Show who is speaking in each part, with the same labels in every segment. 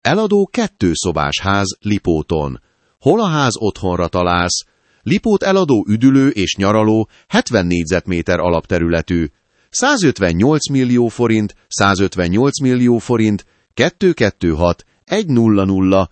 Speaker 1: Eladó 2 szobás ház Lipóton. Hol a ház otthonra találsz? Lipót eladó üdülő és nyaraló 70 négyzetméter alapterületű. 158 millió forint, 158 millió forint, 226 100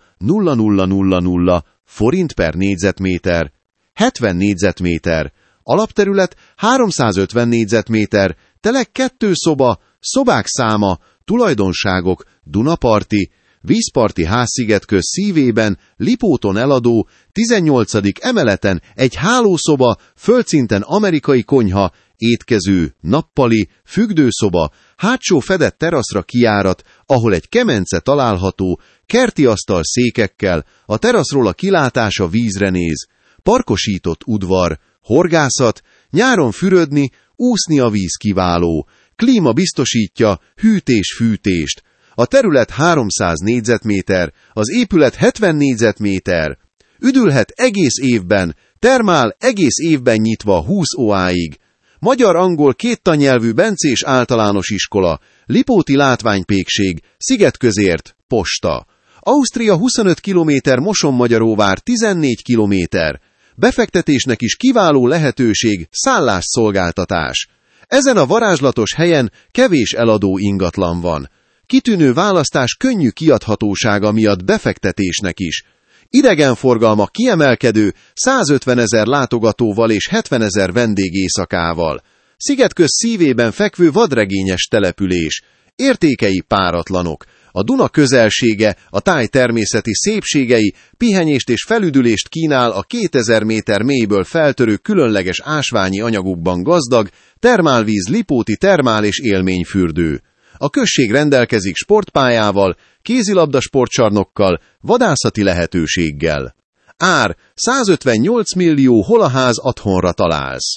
Speaker 1: 0000 forint per négyzetméter. 70 négyzetméter. Alapterület 350 négyzetméter, telek 2 szoba, szobák száma, tulajdonságok, Dunaparti, vízparti házszigetköz szívében, Lipóton eladó, 18. emeleten egy hálószoba, földszinten amerikai konyha, étkező, nappali, függdőszoba, hátsó fedett teraszra kijárat, ahol egy kemence található, kerti asztal székekkel, a teraszról a kilátás a vízre néz, parkosított udvar, horgászat, nyáron fürödni, úszni a víz kiváló, klíma biztosítja, hűtés-fűtést. A terület 300 négyzetméter, az épület 70 négyzetméter. Üdülhet egész évben, termál egész évben nyitva 20 óráig. Magyar-angol 2 tannyelvű bencés általános iskola, Lipóti látványpékség, Szigetközért, posta. Ausztria 25 km, Mosonmagyaróvár 14 km. Befektetésnek is kiváló lehetőség, szállásszolgáltatás. Ezen a varázslatos helyen kevés eladó ingatlan van. Kitűnő választás könnyű kiadhatósága miatt befektetésnek is. Idegenforgalma kiemelkedő, 150 000 látogatóval és 70 000 vendégészakával. Szigetköz szívében fekvő vadregényes település. Értékei páratlanok. A Duna közelsége, a táj természeti szépségei, pihenést és felüdülést kínál a 2000 méter mélyből feltörő különleges ásványi anyagokban gazdag, termálvíz Lipóti termál- és élményfürdő. A község rendelkezik sportpályával, kézilabda sportcsarnokkal, vadászati lehetőséggel. Ár 158 millió, hol a ház otthonra találsz.